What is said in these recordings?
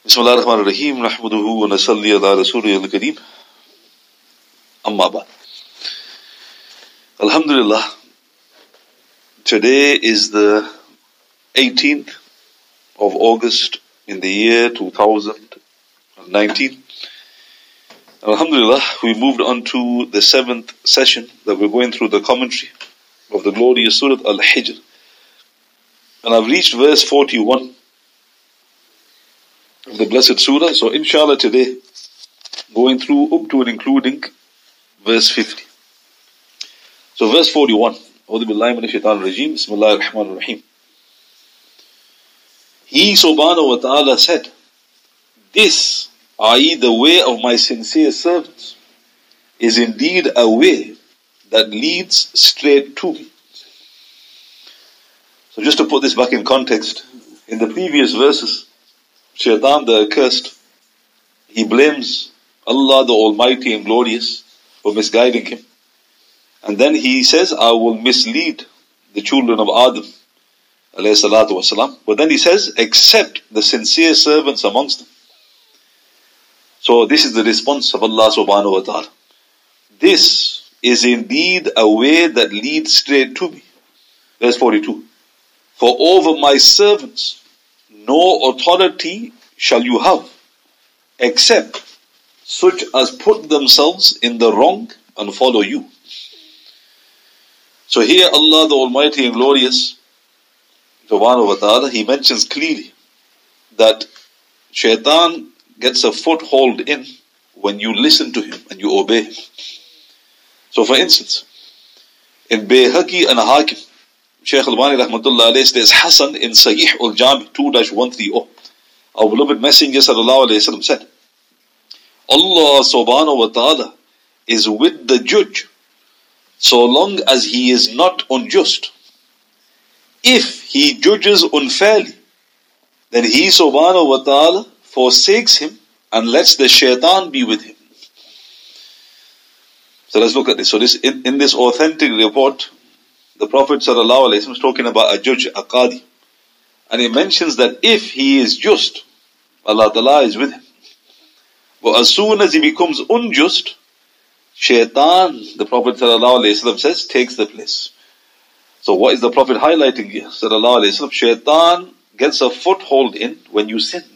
Bismillah ar-Rahman ar-Rahim. Nahmaduhu wa nasalli ala Rasulih al-Kareem. Amma ba'd. Alhamdulillah. Today is the 18th of August in the year 2019. Alhamdulillah, we moved on to the 7th session that we're going through the commentary of the glorious Surah Al-Hijr. And I've reached verse 41 of the blessed surah. So inshallah today, going through up to and including verse 50. So verse 41. A'udhu billahi minash shaitanir rajeem. Bismillahir rahmanir rahim. He subhanahu wa ta'ala said, this, i.e. the way of my sincere servants, is indeed a way that leads straight to me. So just to put this back in context, in the previous verses, Shaitan the accursed, he blames Allah the Almighty and Glorious for misguiding him. And then he says, I will mislead the children of Adam, alayhi salatu wasalam. But then he says, except the sincere servants amongst them. So this is the response of Allah subhanahu wa ta'ala. This is indeed a way that leads straight to me. Verse 42. For over my servants, no authority shall you have, except such as put themselves in the wrong and follow you. So here Allah the Almighty and Glorious, subhanahu wa ta'ala, He mentions clearly that Shaitan gets a foothold in when you listen to him and you obey him. So for instance, in Bayhaqi and Hakim, Shaykh Al-Bani rahmatullah alayhi says, Hasan in Sahih al-Jami 2-130. Our beloved Messenger sallallahu alayhi wasallam said, Allah subhanahu wa ta'ala is with the judge so long as he is not unjust. If he judges unfairly, then he subhanahu wa ta'ala forsakes him and lets the shaitan be with him. So let's look at this. So this in this authentic report, the Prophet sallallahu alaihi wasallam is talking about a judge, a qadi. And he mentions that if he is just, Allah Ta'ala is with him. But as soon as he becomes unjust, shaitan, the Prophet sallallahu alaihi wasallam says, takes the place. So what is the Prophet highlighting here? Sallallahu alaihi wasallam, shaitan gets a foothold in when you sin.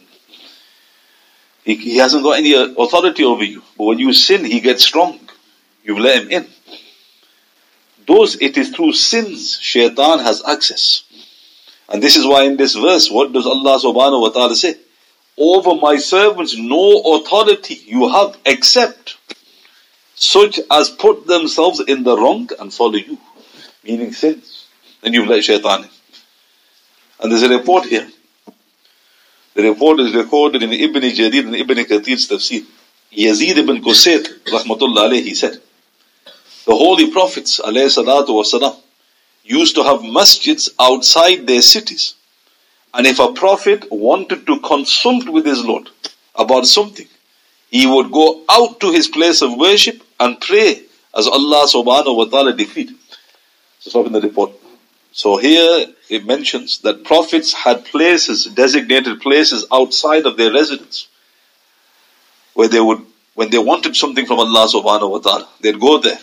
He hasn't got any authority over you. But when you sin, he gets strong. You let him in. Those, it is through sins shaitan has access. And this is why in this verse, what does Allah subhanahu wa ta'ala say? Over my servants no authority you have except such as put themselves in the wrong and follow you. Meaning sins. Then you let shaitan in. And there's a report here. The report is recorded in Ibn Jarir and Ibn Kathir's tafsir. Yazid ibn Qusayr rahmatullah alayhi, he said, the holy prophets alayhi salatu wasalam used to have masjids outside their cities. And if a prophet wanted to consult with his Lord about something, he would go out to his place of worship and pray as Allah subhanahu wa ta'ala decreed. So stop in the report. So here it mentions that prophets had places, designated places outside of their residence, where they would, when they wanted something from Allah subhanahu wa ta'ala, they'd go there.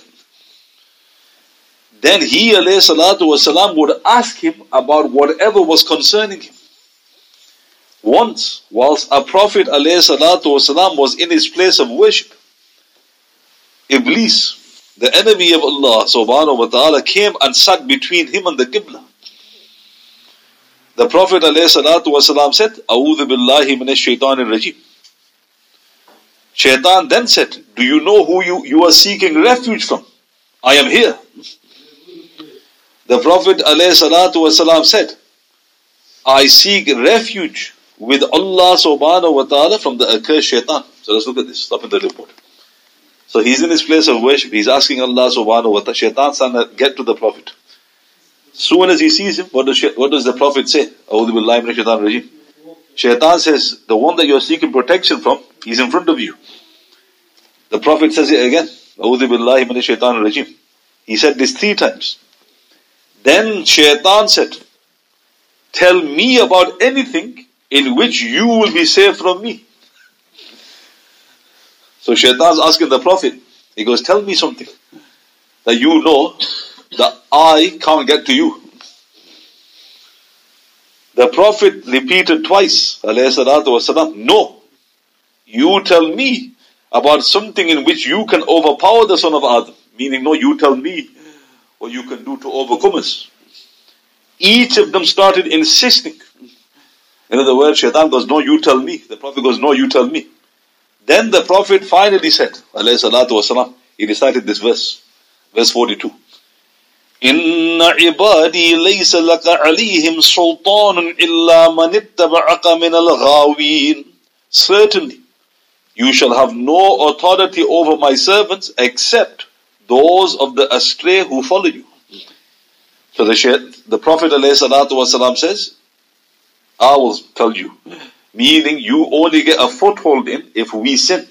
Then he alayhi salatu wasalam would ask him about whatever was concerning him. Once, whilst a prophet alayhi salatu wasalam was in his place of worship, Iblis, the enemy of Allah subhanahu wa ta'ala, came and sat between him and the Qibla. The Prophet alayhi salatu wasalam said, A'udhu billahi minash shaitanir rajeem. Shaitan then said, do you know who you are seeking refuge from? I am here. The Prophet ﷺ said, I seek refuge with Allah subhanahu wa ta'ala from the accursed shaitan. So let's look at this. Stop in the report. So he's in his place of worship. He's asking Allah subhanahu wa ta'ala. Shaitan's trying to get to the Prophet. Soon as he sees him, what does the Prophet say? A'udhu billahi minash shaitanir rajeem. Shaitan says, the one that you're seeking protection from, he's in front of you. The Prophet says it again. A'udhu billahi minash shaitanir rajeem. He said this 3 times. Then shaitan said, tell me about anything in which you will be safe from me. So Shaitan's asking the Prophet, he goes, tell me something that you know that I can't get to you. The Prophet repeated twice, alayhi salatu wasalam, no, you tell me about something in which you can overpower the son of Adam. Meaning, no, you tell me what you can do to overcome us. Each of them started insisting. In other words, Shaitan goes, no, you tell me. The Prophet goes, no, you tell me. Then the Prophet finally said, alayhi salatu wasalam, he recited this verse, verse 42. Inna ibadi laysa laka alayhim sultanun illa man ittaba'aka min al-ghawin. Certainly, you shall have no authority over my servants except those of the astray who follow you. So the Prophet ﷺ says, I will tell you. Meaning you only get a foothold in if we sin.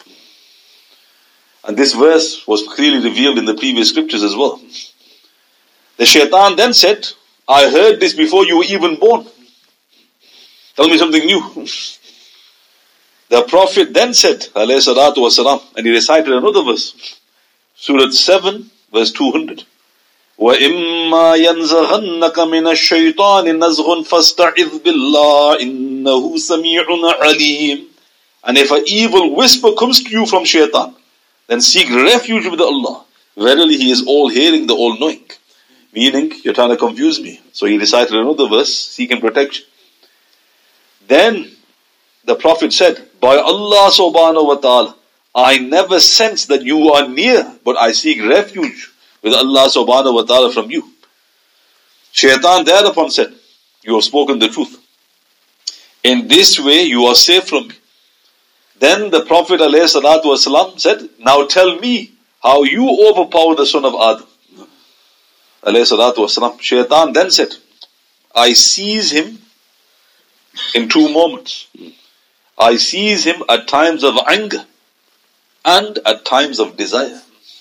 And this verse was clearly revealed in the previous scriptures as well. The Shaitan then said, I heard this before you were even born. Tell me something new. The Prophet then said, alayhi salatu wasalam, and he recited another verse. Surah 7, verse 200. وَإِمَّا يَنْزَغَنَّكَ مِنَ الشَّيْطَانِ نَزْغٌ فَاسْتَعِذْ بِاللَّهِ إِنَّهُ سَمِيعٌ عَلِيمٌ. And if an evil whisper comes to you from Shaitan, then seek refuge with Allah. Verily He is all-hearing, the all-knowing. Meaning, you're trying to confuse me. So he recited another verse, seeking protection. Then the Prophet said, by Allah subhanahu wa ta'ala, I never sense that you are near, but I seek refuge with Allah subhanahu wa ta'ala from you. Shaitan thereupon said, you have spoken the truth. In this way you are safe from me. Then the Prophet alayhi salatu wasalam said, now tell me how you overpower the son of Adam. Alayhi salatu wasalam. Shaitan then said, I seize him in two moments. I seize him at times of anger and at times of desire.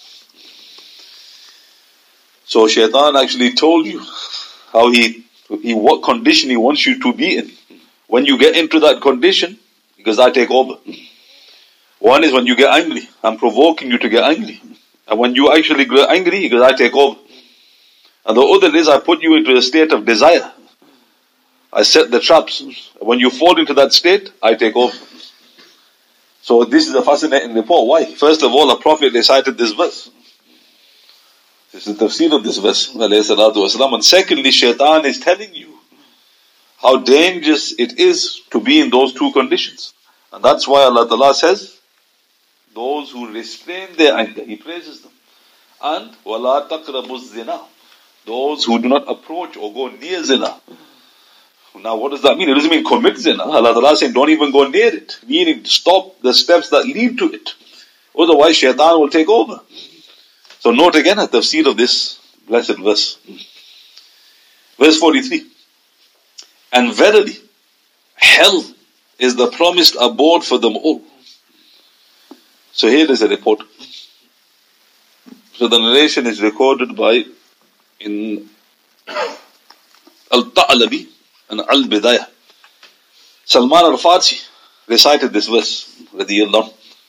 So Shaitan actually told you how what condition he wants you to be in. When you get into that condition, because I take over. One is when you get angry. I'm provoking you to get angry. And when you actually get angry, because I take over. And the other is I put you into a state of desire. I set the traps. When you fall into that state, I take over. So this is a fascinating report. Why? First of all, a Prophet recited this verse. This is the tafsir of this verse. And secondly, Shaitan is telling you how dangerous it is to be in those two conditions. And that's why Allah Ta'ala says, those who restrain their anger, He praises them. And وَلَا تَقْرَبُوا الزِّنَا, those who do not approach or go near zina. Now what does that mean? It doesn't mean commit zina. Allah Ta'ala is saying don't even go near it. Meaning stop the steps that lead to it. Otherwise Shaitan will take over. So note again at the tafsir of this blessed verse. Verse 43. And verily, hell is the promised abode for them all. So here is a report. So the narration is recorded by in Al-Ta'alabi and Al-Bidayah. Salman al-Farsi recited this verse, radiyallahu.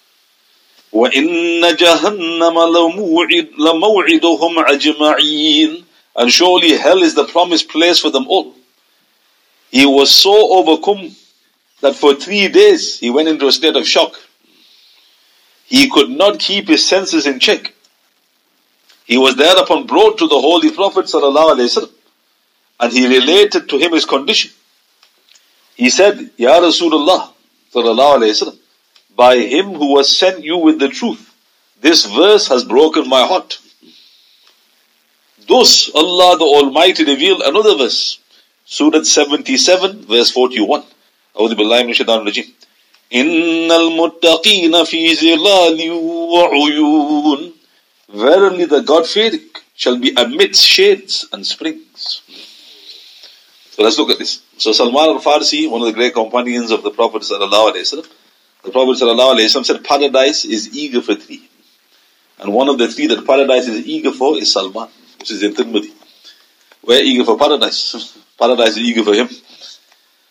وَإِنَّ جَهَنَّمَ لَمَوْعِدُهُمْ أَجْمَعِينَ. And surely hell is the promised place for them all. He was so overcome that for 3 days he went into a state of shock. He could not keep his senses in check. He was thereupon brought to the Holy Prophet ﷺ, and he related to him his condition. He said, Ya Rasulullah ﷺ, by him who was sent you with the truth, this verse has broken my heart. Thus Allah the Almighty revealed another verse, Surah 77, verse 41. A'udhu billahi minash shaitanir rajim. Innal muttaqina fi zilali wa uyun. Verily the God-fearing shall be amidst shades and springs. So let's look at this. So Salman al-Farsi, one of the great companions of the Prophet sallallahu alaihi wasallam, the Prophet sallallahu alaihi wasallam said paradise is eager for 3. And one of the 3 that paradise is eager for is Salman, which is in Tirmidhi. We're eager for paradise. Paradise is eager for him.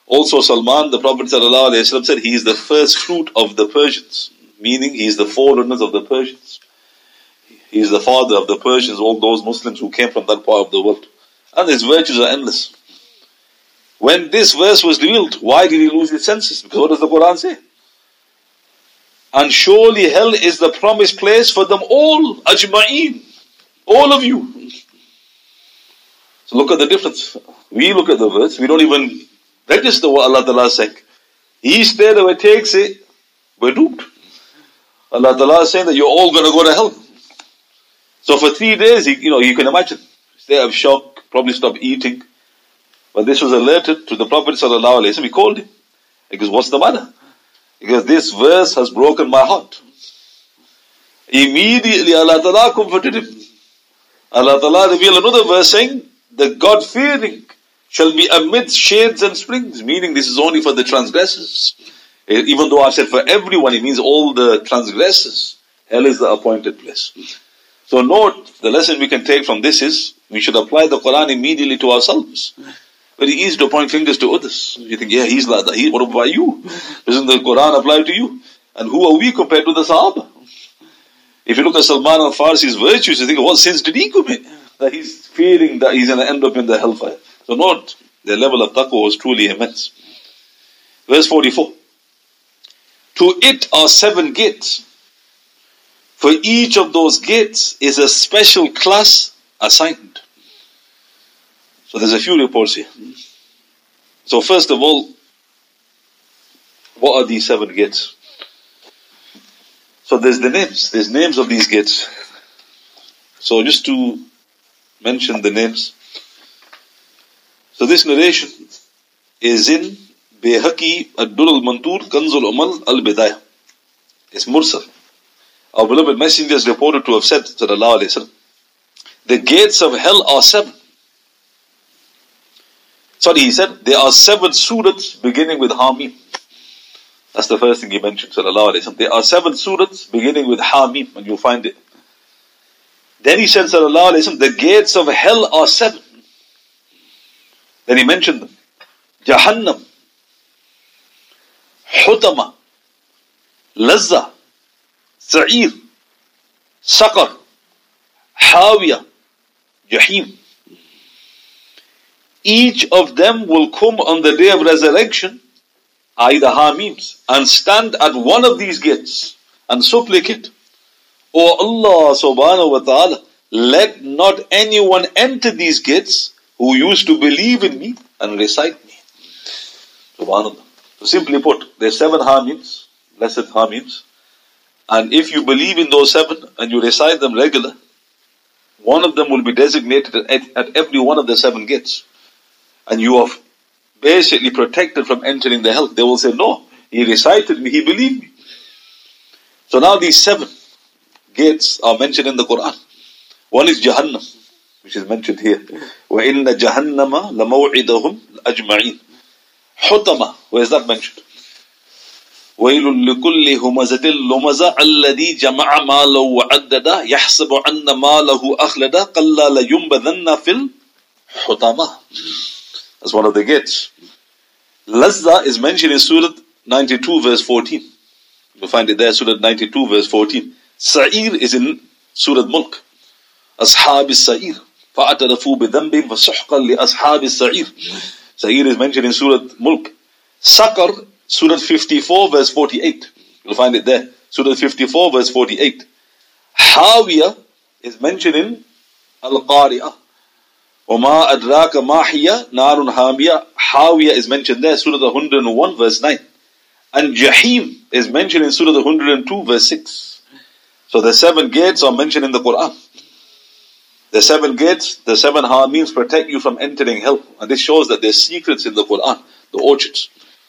Also Salman, the Prophet ﷺ said, he is the first fruit of the Persians, meaning he is the forerunners of the Persians. He is the father of the Persians, all those Muslims who came from that part of the world. And his virtues are endless. When this verse was revealed, why did he lose his senses? Because what does the Quran say? And surely hell is the promised place for them all, ajma'een, all of you. So look at the difference. We look at the verse, we don't even register what Allah Ta'ala is saying. He straight away takes it, we're doomed. Allah Ta'ala is saying that you're all going to go to hell. So for 3 days, you can imagine, state of shock, probably stop eating. When this was alerted to the Prophet ﷺ, he called him. He goes, what's the matter? Because this verse has broken my heart. Immediately Allah Ta'ala comforted him. Allah Ta'ala revealed another verse saying, the God-fearing shall be amidst shades and springs, meaning this is only for the transgressors. Even though I said for everyone, it means all the transgressors. Hell is the appointed place. So note, the lesson we can take from this is, we should apply the Quran immediately to ourselves. Very easy to point fingers to others. You think, yeah, he's like that. What about you? Doesn't the Quran apply to you? And who are we compared to the Sahaba? If you look at Salman al-Farsi's virtues, you think, what sins did he commit? That he's fearing that he's going to end up in the hellfire. So note, the level of taqwa was truly immense. Verse 44. To it are 7 gates. For each of those gates is a special class assigned. So there's a few reports here. So first of all, what are these 7 gates? So there's the names. There's names of these gates. So just to mention the names. So this narration is in Bayhaqi Ad-Dur al-Mantur Kanzul Umal al-Bidayah. It's Mursal. Our beloved messenger is reported to have said, sallallahu alayhi wasallam, the gates of hell are 7. Sorry, he said, there are 7 surahs beginning with Hamim. That's the first thing he mentioned, sallallahu alayhi wasallam. There are 7 surahs beginning with Hamim, and you'll find it. Then he said, sallallahu alayhi wasallam, the gates of hell are 7. Then he mentioned them. Jahannam, Hutama, Lazza, Sa'ir, Saqar, Hawiyah, Jahim. Each of them will come on the day of resurrection, i.e. the Hamims, and stand at one of these gates and supplicate, O Allah subhanahu wa ta'ala, let not anyone enter these gates who used to believe in me and recite me. Subhanallah. So simply put, there's 7 Hamims, blessed Hamims, and if you believe in those 7 and you recite them regular, one of them will be designated at every one of the 7 gates. And you are basically protected from entering the hell. They will say, no, he recited me, he believed me. So now these 7 gates are mentioned in the Quran. One is Jahannam, which is mentioned here. وَإِنَّ جَهَنَّمَ لَمَوْعِدَهُمْ أَجْمَعِينَ. Hutama, where is that mentioned? وَيْلٌ لِكُلِّ هُمَزَةٍ لُمَزَةٍ الَّذِي جَمَعَ مَالَهُ وَعَدَّدَهُ يَحْسَبُ أَنَّ مَالَهُ أَخْلَدَهُ كَلَّا لَيُنبَذَنَّ فِي الْحُطَمَةِ. That's one of the gates. Lazza is mentioned in Surah 92 verse 14. You'll find it there, Surah 92 verse 14. Sa'ir is in Surah Mulk. Ashab is-Sa'ir. فَأَتَرَفُوا بِذَنْبِهِمْ فَسُحْقًا لِأَصْحَابِ السَّعِيرِ. Sa'ir is mentioned in Surah Mulk. Saqar, Surah 54 verse 48. You'll find it there. Surah 54 verse 48. Hawiyah is mentioned in Al-Qari'ah. وَمَا أَدْرَاكَ مَا هِيَ نَارٌ حَامِيَةٌ. Hawiyah is mentioned there, Surah 101 verse 9. And Jahim is mentioned in Surah 102 verse 6. So the 7 gates are mentioned in the Quran. The 7 gates, the 7 Hamins protect you from entering hell. And this shows that there's secrets in the Quran, the orchards.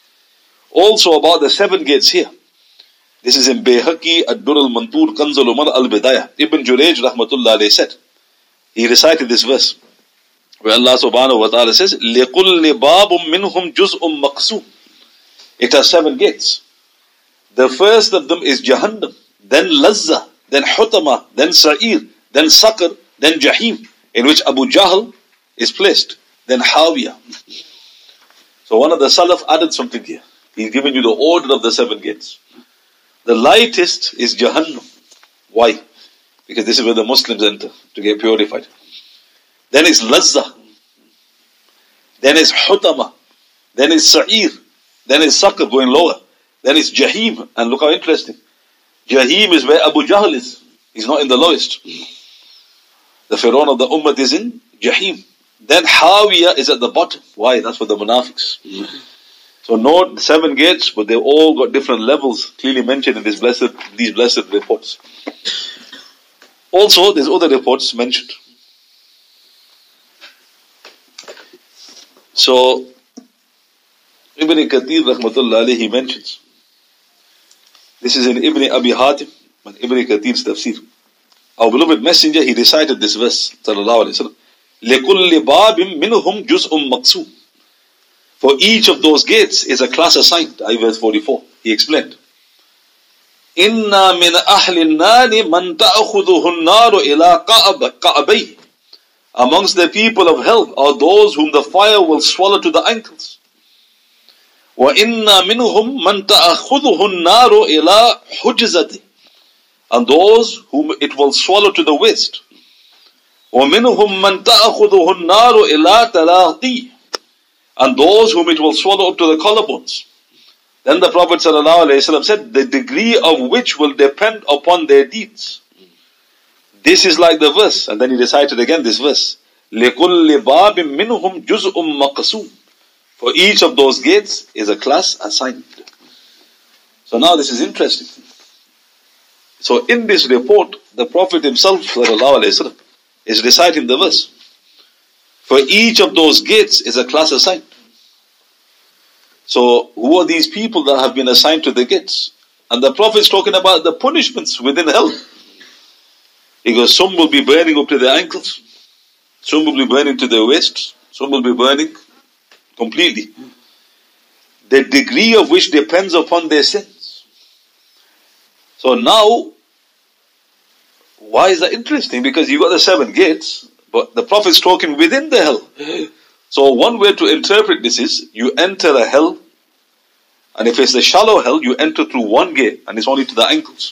Also about the 7 gates here. This is in Bayhaqi Ad-Dur al-Mantur Kanzul Umal al-Bidayah. Ibn Jurayj rahmatullah alayhi said, he recited this verse, where Allah subhanahu wa ta'ala says, لِقُلِّ بَابٌ مِّنْهُمْ جُزْءٌ مَقْسُومٌ. It has 7 gates. The first of them is Jahannam, then Lazza, then Hutama, then Sa'ir, then Saqar, then Jahim, in which Abu Jahl is placed, then Hawiyah. So one of the Salaf added something here. He's giving you the order of the 7 gates. The lightest is Jahannam. Why? Because this is where the Muslims enter to get purified. Then is Lazza. Then is Hutama. Then is Sa'ir. Then is Saqr going lower. Then is Jahim. And look how interesting. Jahim is where Abu Jahl is. He's not in the lowest. The Pharaoh of the Ummah is in Jahim. Then Hawiyah is at the bottom. Why? That's for the Munafiqs. So note 7 gates, but they've all got different levels clearly mentioned in these blessed reports. Also, there's other reports mentioned. So, Ibn Kathir rahmatullah alayhi, he mentions, this is in Ibn Abi Hatim and Ibn Kathir's tafsir. Our beloved messenger, he recited this verse, sallallahu alayhi wa sallam, لِكُلِّ بَابٍ مِّنْهُمْ جُزْءٌ مَقْسُومٌ. For each of those gates is a class assigned. Verse 44. He explained. إِنَّا مِنْ أَهْلِ النَّارِ مَنْ تَأْخُذُهُ النَّارُ إِلَىٰ قَعْبَيْهِ. Amongst the people of hell are those whom the fire will swallow to the ankles. وَإِنَّا مِنْهُمْ مَنْ تَأْخُذُهُ النَّارُ إِلَىٰ حُجْزَتِهِ. And those whom it will swallow to the waist. وَمِنْهُمْ مَنْ تَأْخُذُهُ النَّارُ إِلَىٰ تَلَاقِيهِ. And those whom it will swallow up to the collarbones. Then the Prophet ﷺ said, the degree of which will depend upon their deeds. This is like the verse. And then he recited again this verse. لِكُلِّ بَابٍ مِّنْهُمْ جُزْءٌ مَقْسُومٌ. For each of those gates is a class assigned. So now this is interesting. So in this report, the Prophet himself ﷺ is reciting the verse. For each of those gates is a class assigned. So, who are these people that have been assigned to the gates? And the Prophet is talking about the punishments within hell. He goes, some will be burning up to their ankles, some will be burning to their waists, some will be burning completely. The degree of which depends upon their sins. So now, why is that interesting? Because you got the 7 gates, but the Prophet is talking within the hell. So one way to interpret this is, you enter a hell, and if it's a shallow hell, you enter through one gate, and it's only to the ankles.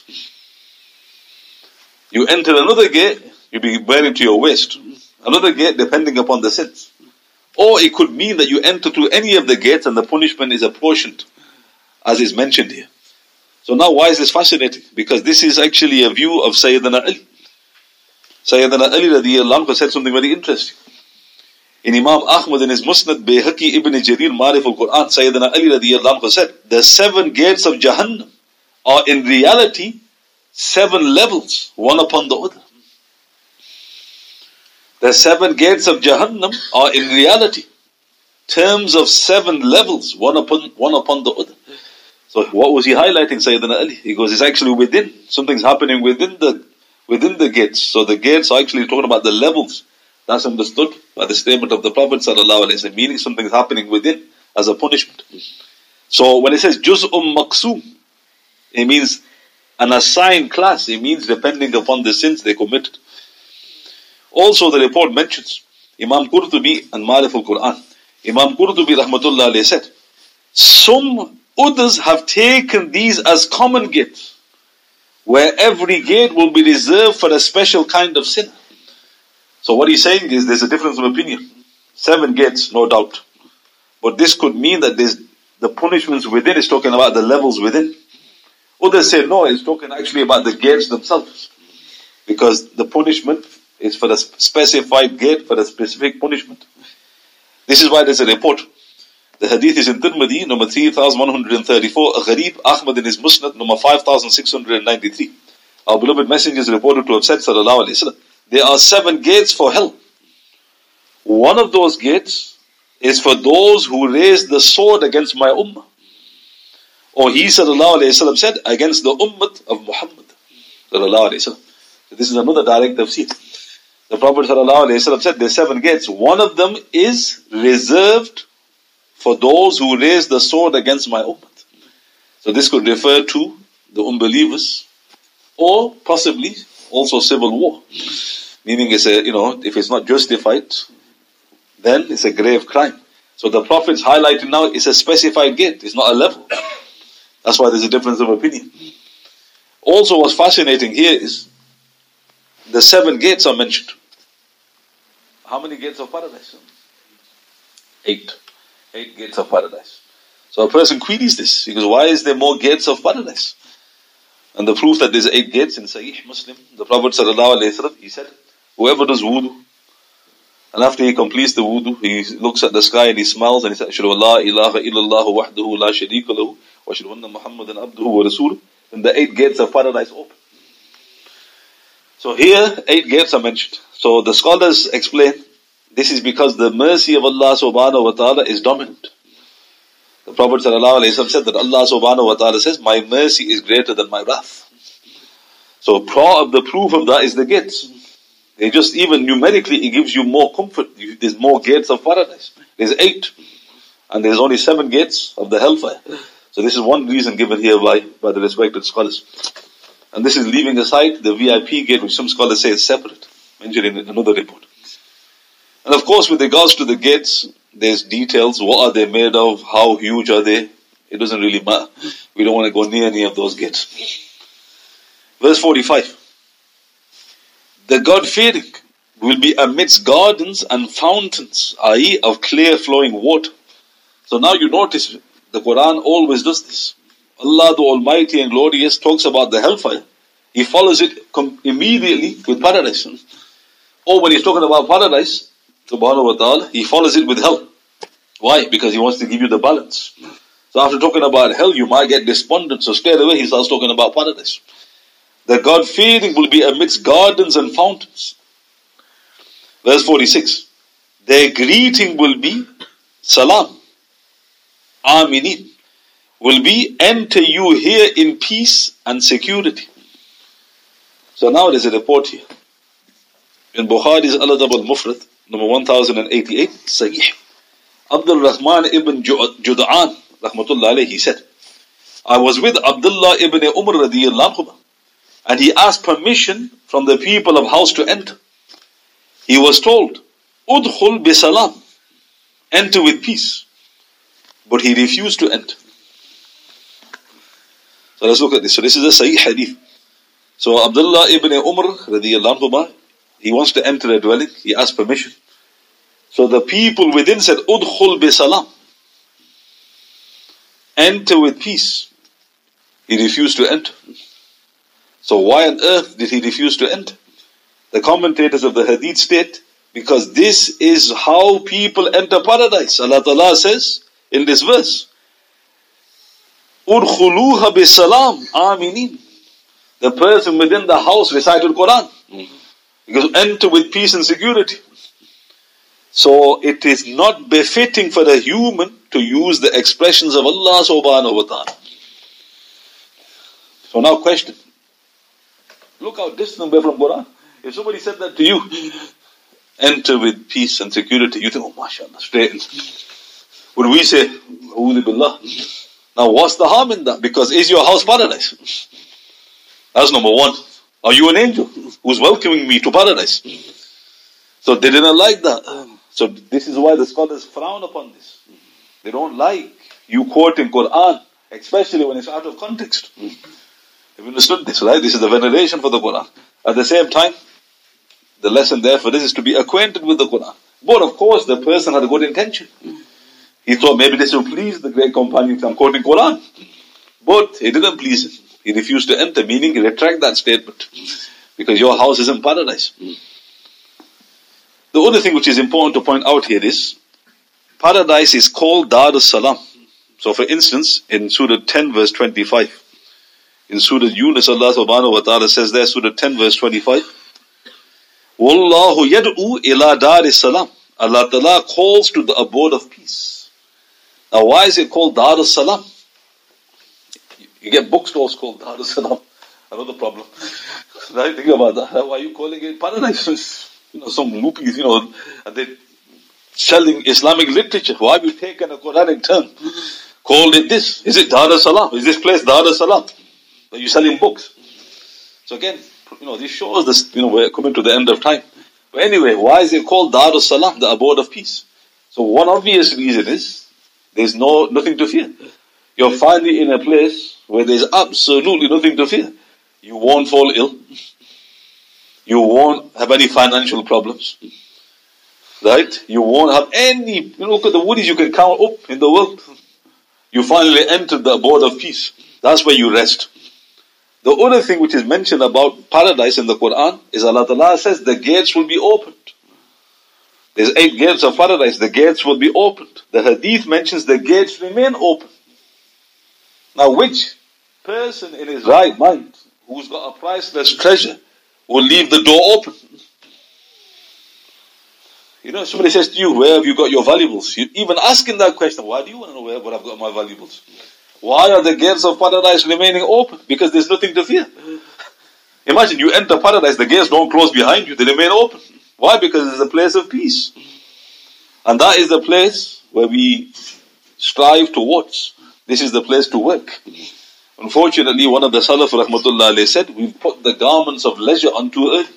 You enter another gate, you'll be burning to your waist. Another gate, depending upon the sins. Or it could mean that you enter through any of the gates, and the punishment is apportioned, as is mentioned here. So now why is this fascinating? Because this is actually a view of Sayyidina Ali. Sayyidina Ali radiyallahu anhu said something very interesting. In Imam Ahmad in his Musnad, Bayhaqi ibn Jarir Marif al-Quran, Sayyidina Ali radiyallahu anhu said, the 7 gates of Jahannam are in reality 7 levels, one upon the other. The 7 gates of Jahannam are in reality terms of 7 levels, one upon the other. So what was he highlighting, Sayyidina Ali? He goes, it's actually within. Something's happening within the gates. So the gates are actually talking about the levels. That's understood by the statement of the Prophet ﷺ, meaning something's happening within as a punishment. So when it says Juz'um Maqsoom, it means an assigned class. It means depending upon the sins they committed. Also the report mentions, Imam Qurtubi and Marif al-Quran, Imam Qurtubi rahmatullah alayhi said, some others have taken these as common gates, where every gate will be reserved for a special kind of sin. So what he's saying is there's a difference of opinion. 7 gates, no doubt. But this could mean that there's the punishments within is talking about the levels within. Others say no, it's talking actually about the gates themselves. Because the punishment is for a specified gate, for a specific punishment. This is why there's a report. The hadith is in Tirmidhi, number 3134, Gharib Ahmad in his Musnad, number 5693. Our beloved messenger is reported to have said, sallallahu alayhi wa sallam, there are 7 gates for hell. One of those gates is for those who raise the sword against my ummah. Or he sallallahu alayhi wa sallam said, against the ummah of Muhammad sallallahu alayhi wa sallam. So this is another direct tafsir. The Prophet sallallahu alayhi wa sallam said, there are 7 gates. One of them is reserved for those who raise the sword against my ummah. So this could refer to the unbelievers, or possibly also civil war. Meaning it's if it's not justified, then it's a grave crime. So the Prophet's highlighting now is a specified gate, it's not a level. That's why there's a difference of opinion. Also what's fascinating here is the 7 gates are mentioned. How many gates of paradise? 8. 8 gates of paradise. So a person queries this. He goes, why is there more gates of paradise? And the proof that there's 8 gates in Sahih Muslim, the Prophet ﷺ, he said, whoever does wudu, and after he completes the wudu, he looks at the sky and he smiles and he says, Ashhadu an la ilaha illallah wahdahu la sharika lahu, wa ashhadu anna Muhammadan abduhu wa rasuluh. Then the 8 gates of paradise open. So here, 8 gates are mentioned. So the scholars explain, this is because the mercy of Allah subhanahu wa ta'ala is dominant. The Prophet ﷺ said that Allah subhanahu wa ta'ala says, my mercy is greater than my wrath. So the proof of that is the gates. They just, even numerically, it gives you more comfort. There's more gates of paradise. There's 8. And there's only 7 gates of the hellfire. So this is one reason given here by the respected scholars. And this is leaving aside the VIP gate, which some scholars say is separate, mentioned in another report. And of course, with regards to the gates, there's details. What are they made of? How huge are they? It doesn't really matter. We don't want to go near any of those gates. Verse 45. The God-fearing will be amidst gardens and fountains, i.e. of clear flowing water. So now you notice, the Quran always does this. Allah the Almighty and Glorious talks about the hellfire. He follows it immediately with paradise. Or when he's talking about paradise, subhanahu wa ta'ala, he follows it with hell. Why? Because he wants to give you the balance. So after talking about hell, you might get despondent. So straight away he starts talking about paradise. The God-fearing will be amidst gardens and fountains. Verse 46. Their greeting will be salam. Aminin. Will be, enter you here in peace and security. So now there's a report here. In Bukhari's Al-Adab al-Mufrad, number 1088, Sahih. Abdul Rahman ibn Jud'an, rahmatullah alayhi, he said, I was with Abdullah ibn Umar radiyallahu anhu, and he asked permission from the people of house to enter. He was told, Udkhul bi salam, enter with peace. But he refused to enter. So let's look at this. So this is a Sahih hadith. So Abdullah ibn Umar radiyallahu anhu, he wants to enter a dwelling. He asked permission. So the people within said, Udkhul bi salam, enter with peace. He refused to enter. So why on earth did he refuse to enter? The commentators of the hadith state, because this is how people enter paradise. Allah Ta'ala says in this verse, Udkhuluha bi salam aminin. The person within the house recited Quran. Because enter with peace and security. So it is not befitting for a human to use the expressions of Allah subhanahu wa ta'ala. So now question. Look how distant we are from Quran. If somebody said that to you, enter with peace and security, you think, oh mashallah, straight in. Would we say, A'udhu billah? Now what's the harm in that? Because is your house paradise? That's number one. Are you an angel who's welcoming me to paradise? So they didn't like that. So this is why the scholars frown upon this. They don't like you quoting Quran, especially when it's out of context. Have you understood this, right? This is the veneration for the Quran. At the same time, the lesson there for this is to be acquainted with the Quran. But of course, the person had a good intention. He thought maybe this will please the great companion. I'm quoting Quran. But it didn't please him. He refused to enter, meaning retract that statement. Because your house is in paradise. The other thing which is important to point out here is, paradise is called Dar as-Salam. So for instance, in Surah 10 verse 25, in Surah Yunus, Allah subhanahu wa ta'ala says there, Surah 10 verse 25, Wallahu yad'u ila Dar as-Salam. Allah Ta'ala calls to the abode of peace. Now why is it called Dar as-Salam? You get bookstores called Dar as-Salam. Another problem. Right? Think about that. Why are you calling it paradise? Some loopies, and they're selling Islamic literature. Why have you taken a Quranic term? Called it this. Is it Dar as-Salam? Is this place Dar as-Salam? Are you selling books? So again, this shows this, we're coming to the end of time. But anyway, why is it called Dar as-Salam, the abode of peace? So one obvious reason is there's nothing to fear. You're finally in a place where there's absolutely nothing to fear. You won't fall ill. You won't have any financial problems. Right? You won't have any, look at the woodies you can count up in the world. You finally entered the abode of peace. That's where you rest. The other thing which is mentioned about paradise in the Quran is Allah Ta'ala says the gates will be opened. There's 8 gates of paradise. The gates will be opened. The hadith mentions the gates remain open. Now which person in his right mind who's got a priceless treasure will leave the door open? Somebody says to you, where have you got your valuables? You even asking that question, why do you want to know where I've got my valuables? Why are the gates of paradise remaining open? Because there's nothing to fear. Imagine you enter paradise, the gates don't close behind you, they remain open. Why? Because it's a place of peace. And that is the place where we strive towards. This is the place to work. Unfortunately, one of the Salaf rahmatullah alayhi said, we've put the garments of leisure onto earth.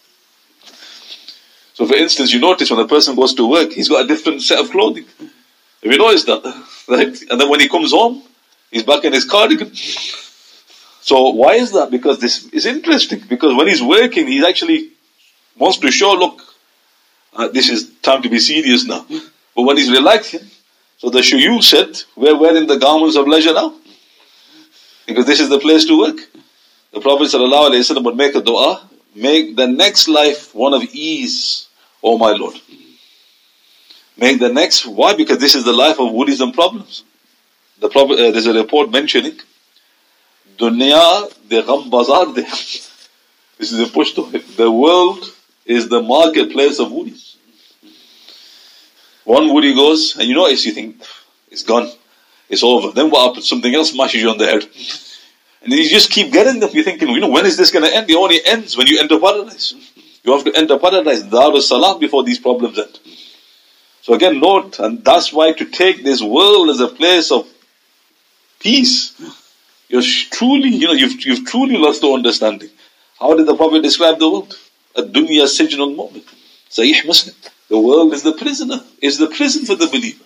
So for instance, you notice when a person goes to work, he's got a different set of clothing. Have you noticed that? Right? And then when he comes home, he's back in his cardigan. So why is that? Because this is interesting. Because when he's working, he actually wants to show, look, this is time to be serious now. But when he's relaxing, so the shuyukh said, we're wearing the garments of leisure now. Because this is the place to work. The Prophet ﷺ would make a dua, make the next life one of ease, O my Lord. Make the next, why? Because this is the life of worries and problems. The Prophet, there's a report mentioning, Dunya de gham bazar de. This is a Pashto. The world is the marketplace of worries. One worry goes, and you think, it's gone, it's over. Then what happens? Something else smashes you on the head. And then you just keep getting them. You're thinking, when is this going to end? It only ends when you enter paradise. You have to enter paradise, Dar Salam, before these problems end. So again, note, and that's why to take this world as a place of peace, you're truly, you've truly lost the understanding. How did the Prophet describe the world? Ad-dunya sijnul mu'min. Sahih Muslim. The world is the prisoner, is the prison for the believer.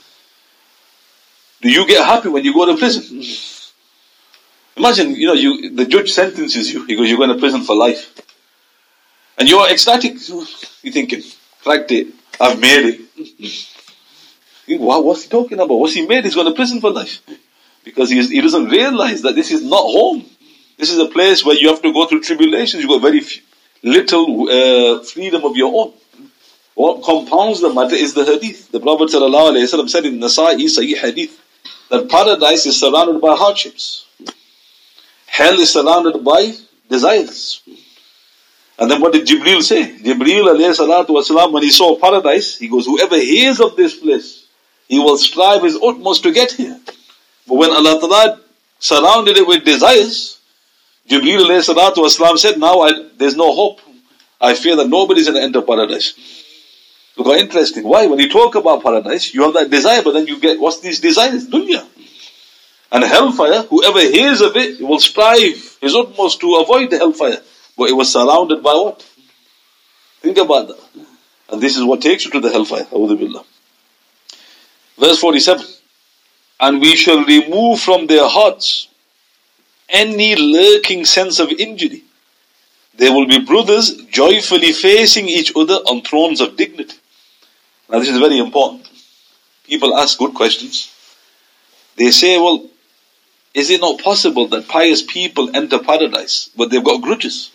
Do you get happy when you go to prison? Imagine, the judge sentences you, he goes, you're going to prison for life. And you're ecstatic. You're thinking, cracked it, I've made it. What's he talking about? What's he made? He's going to prison for life. Because he doesn't realize that this is not home. This is a place where you have to go through tribulations. You've got very little freedom of your own. What compounds the matter is the hadith. The Prophet ﷺ said in Nasa'i Sahih Hadith that paradise is surrounded by hardships. Hell is surrounded by desires. And then what did Jibreel say? Jibreel alayhi salatu wasalam, when he saw paradise, he goes, whoever hears of this place, he will strive his utmost to get here. But when Allah Ta'ala surrounded it with desires, Jibreel alayhi salatu wasalam said, now there's no hope. I fear that nobody's going to enter paradise. Look how interesting. Why? When you talk about paradise, you have that desire, but then you get, what's these desires? Dunya. And hellfire, whoever hears of it, will strive his utmost to avoid the hellfire. But it was surrounded by what? Think about that. And this is what takes you to the hellfire. A'udhu billah. Verse 47. And we shall remove from their hearts any lurking sense of injury. They will be brothers joyfully facing each other on thrones of dignity. Now this is very important. People ask good questions. They say, well, is it not possible that pious people enter paradise, but they've got grudges?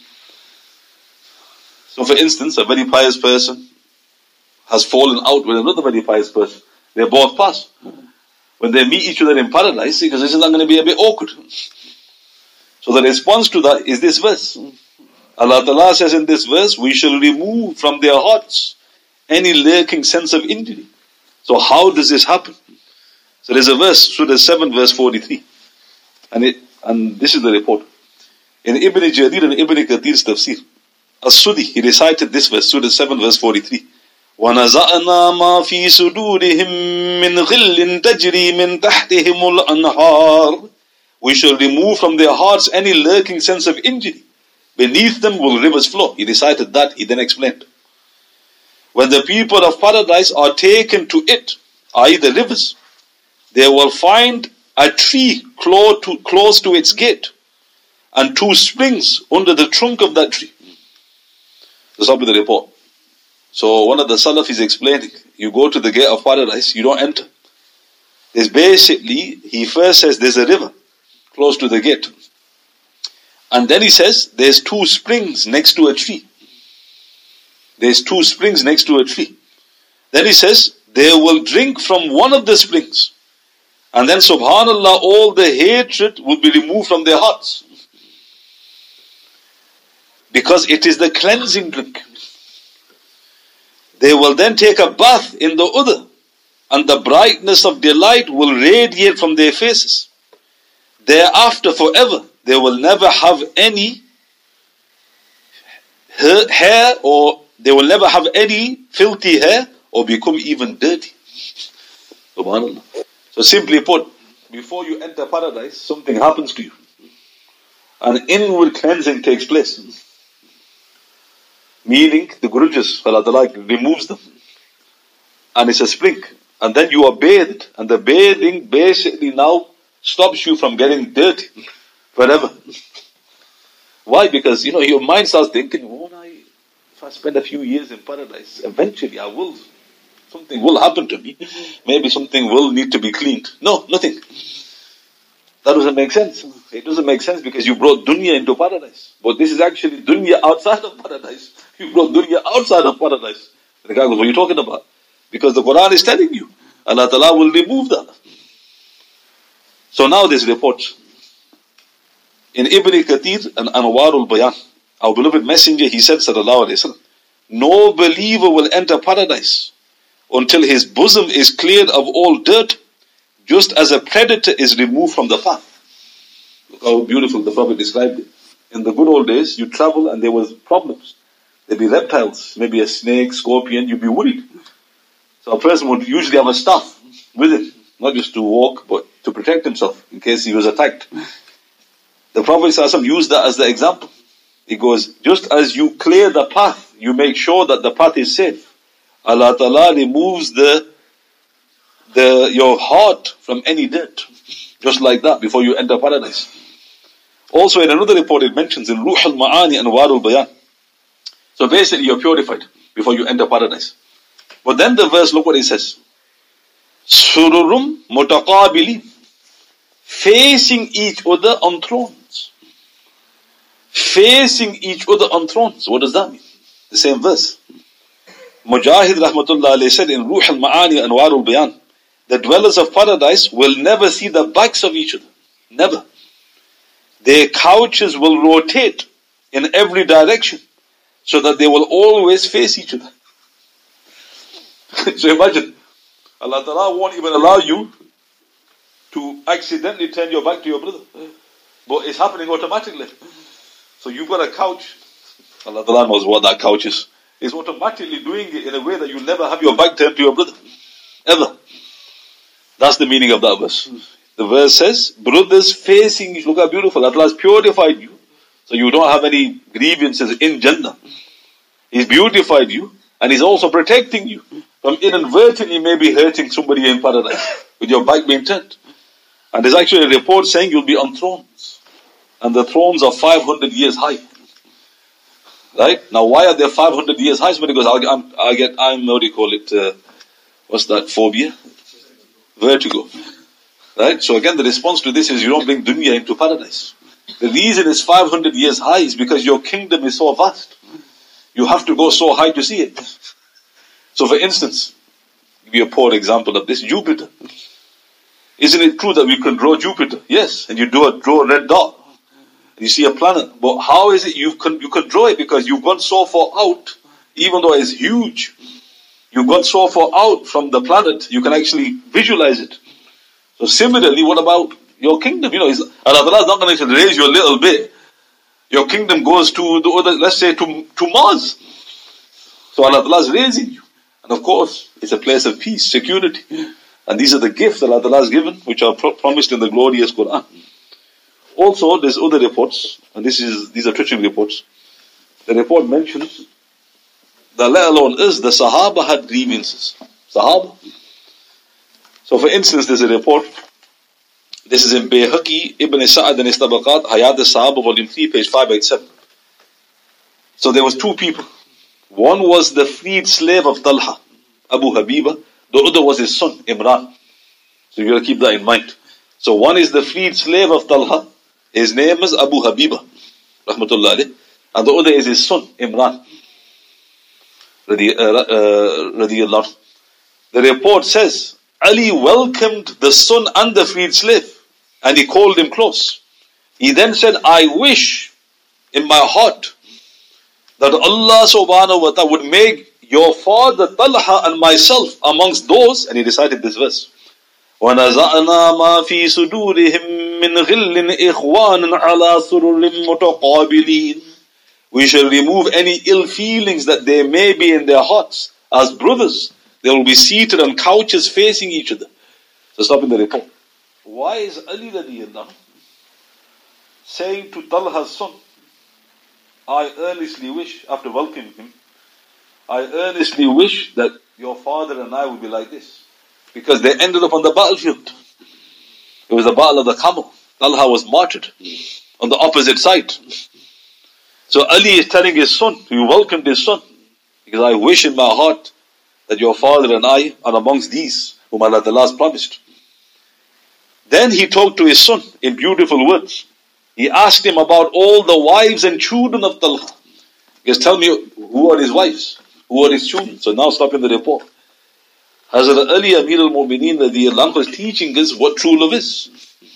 So for instance, a very pious person has fallen out with another very pious person. They both pass. When they meet each other in paradise, because this is not going to be a bit awkward. So the response to that is this verse. Allah Ta'ala says in this verse, we shall remove from their hearts any lurking sense of injury. So how does this happen? So there's a verse, Surah 7 verse 43. And this is the report. In Ibn Jarir and Ibn Kathir's tafsir, As-Sudi, he recited this verse, Surah 7 verse 43. وَنَزَعْنَا مَا فِي صُدُورِهِم مِّنْ غِلٍّ تَجْرِي مِنْ تَحْتِهِمُ الْأَنْهَارِ. We shall remove from their hearts any lurking sense of injury. Beneath them will rivers flow. He recited that, he then explained. When the people of paradise are taken to it, i.e. the rivers, they will find a tree close to its gate and 2 springs under the trunk of that tree. That's up to the report. So one of the Salaf is explaining, you go to the gate of paradise, you don't enter. There's basically, he first says there's a river close to the gate. And then he says there's 2 springs next to a tree. There's 2 springs next to a tree. Then he says they will drink from one of the springs. And then subhanallah, all the hatred will be removed from their hearts. Because it is the cleansing drink. They will then take a bath in the other, and the brightness of delight will radiate from their faces. Thereafter, forever, they will never have any hair, or they will never have any filthy hair, or become even dirty. Subhanallah. So simply put, before you enter paradise, something happens to you. An inward cleansing takes place. Meaning, the grudges, Allah removes them. And it's a spring. And then you are bathed. And the bathing basically now stops you from getting dirty forever. Why? Because, your mind starts thinking, if I spend a few years in paradise, eventually something will happen to me. Maybe something will need to be cleaned. No, nothing. That doesn't make sense. It doesn't make sense because you brought dunya into paradise. But this is actually dunya outside of paradise. You brought dunya outside of paradise. The guy goes, what are you talking about? Because the Quran is telling you, Allah Ta'ala will remove that. So now there's reports. In Ibn Kathir and Anwarul Bayan, our beloved messenger, he said, sallallahu alayhi wa sallam, no believer will enter paradise until his bosom is cleared of all dirt, just as a predator is removed from the path. Look how beautiful the Prophet described it. In the good old days, you travel and there was problems. There'd be reptiles, maybe a snake, scorpion, you'd be worried. So a person would usually have a staff with him, not just to walk, but to protect himself in case he was attacked. The Prophet ﷺ used that as the example. He goes, just as you clear the path, you make sure that the path is safe. Allah Ta'ala removes your heart from any dirt. Just like that, before you enter paradise. Also in another report it mentions in Ruh al-Ma'ani and Warul Bayan. So basically you're purified before you enter paradise. But then the verse, look what it says. Sururum mutaqabili, facing each other on thrones. Facing each other on thrones. What does that mean? The same verse. Mujahid rahmatullah alayhi said in Ruh al-Ma'ani and Warul Bayan, the dwellers of paradise will never see the backs of each other. Never. Their couches will rotate in every direction so that they will always face each other. So imagine, Allah Ta'ala won't even allow you to accidentally turn your back to your brother. But it's happening automatically. So you've got a couch. Allah Ta'ala knows what that couch is. It's automatically doing it in a way that you'll never have your back turned to your brother. Ever. That's the meaning of that verse. The verse says, brothers facing you. Look how beautiful. Allah has purified you. So you don't have any grievances in Jannah. He's beautified you. And He's also protecting you from inadvertently maybe hurting somebody in paradise with your back being turned. And there's actually a report saying you'll be on thrones. And the thrones are 500 years high. Right? Now why are they 500 years high? Somebody goes, I'm what do you call it? What's that phobia? Vertigo. Right? So again the response to this is you don't bring dunya into paradise. The reason it's 500 years high is because your kingdom is so vast. You have to go so high to see it. So for instance, give you a poor example of this, Jupiter. Isn't it true that we can draw Jupiter? Yes. And you draw a red dot. And you see a planet. But how is it you can draw it? Because you've gone so far out, even though it's huge. You've gone so far out from the planet, you can actually visualize it. So similarly, what about your kingdom? Allah Ta'ala is not going to raise you a little bit. Your kingdom goes to the other, let's say to Mars. So Allah Ta'ala is raising you. And of course, it's a place of peace, security. And these are the gifts that Allah Ta'ala has given, which are promised in the glorious Quran. Also, there's other reports, and these are touching reports. The report mentions let alone us, the Sahaba had grievances. Sahaba. So for instance, there's a report, this is in Bayhaqi, Ibn Sa'ad and Tabaqat, Hayat al-Sahaba, volume 3, page 587. So there was two people. One was the freed slave of Talha, Abu Habiba. The other was his son, Imran. So you got to keep that in mind. So one is the freed slave of Talha. His name is Abu Habiba, rahmatullah alayh. And the other is his son, Imran. Radiyallahu. The report says, Ali welcomed the son and the freed slave. And he called him close. He then said, I wish in my heart that Allah subhanahu wa ta'ala would make your father Talha and myself amongst those, and he recited this verse. وَنَزَعْنَا مَا فِي صُدُورِهِم مِّنْ غِلٍّ إِخْوَانًا عَلَى سُرُرٍ مُتَقَابِلِينَ. We shall remove any ill feelings that there may be in their hearts. As brothers, they will be seated on couches facing each other. So stop in the report. Why is Ali radiyallahu anhu saying to Talha's son, I earnestly wish, after welcoming him, I earnestly wish that your father and I would be like this. Because they ended up on the battlefield. It was the battle of the Camel. Talha was martyred on the opposite side. So Ali is telling his son, he welcomed his son, because I wish in my heart that your father and I are amongst these whom Allah has promised. Then he talked to his son in beautiful words. He asked him about all the wives and children of Talha. He says, tell me, who are his wives? Who are his children? So now stop in the report. Hazrat Ali Amir al-Mu'mineen radiyallahu anhu is teaching us what true love is.